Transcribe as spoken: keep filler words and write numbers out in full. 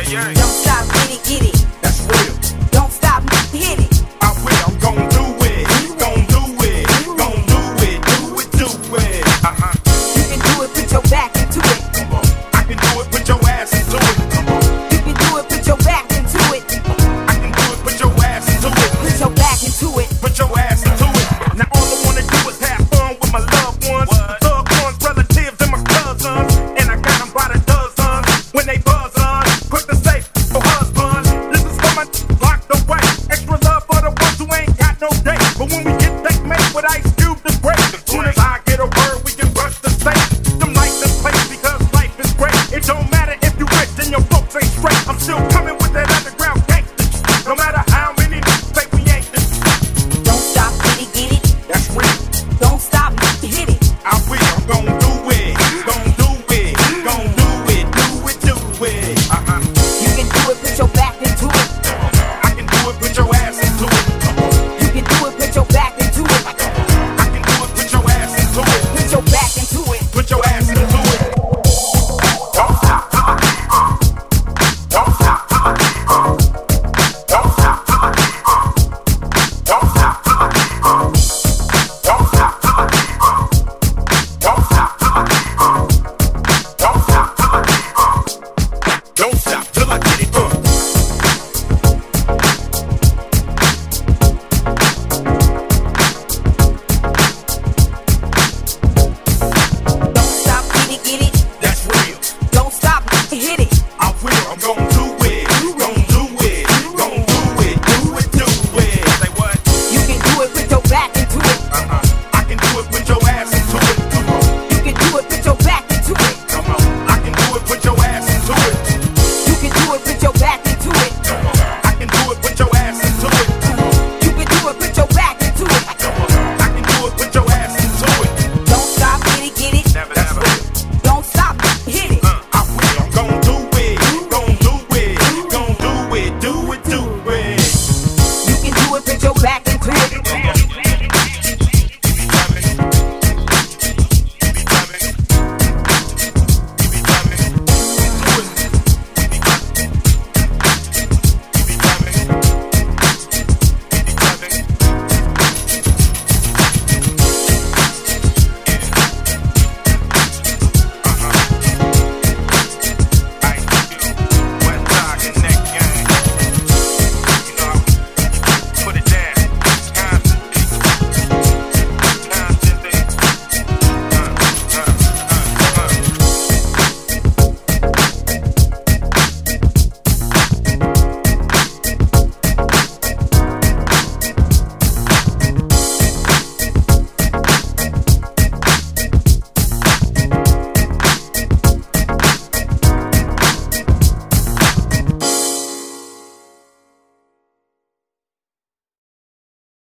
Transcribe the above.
yeah. Don't stop, get it, get it. That's real. Don't stop, hit it. I will, I'm gon' do it. Gon' do it. Gon' do it. Do it, do it. Uh-huh. You can do it, put your back into it. Come on. I can do it, put your ass into it. Come on. You can do it, put your back into it. I can do it, put your ass into it. Put your back into it. Put your ass into it. Now all I wanna do is have fun with my loved ones. My thug ones, relatives, and my cousins. And I got them by the dozen. When they buzz on, quick to say, oh husband. This is for my locked away. Extra love for the ones who ain't got no date. But when we get that made with Ice Cube, the great. As soon as I get a word, we can rush the state. Them like the place because life is great. It don't matter if you rich and your folks ain't straight. I'm still coming with that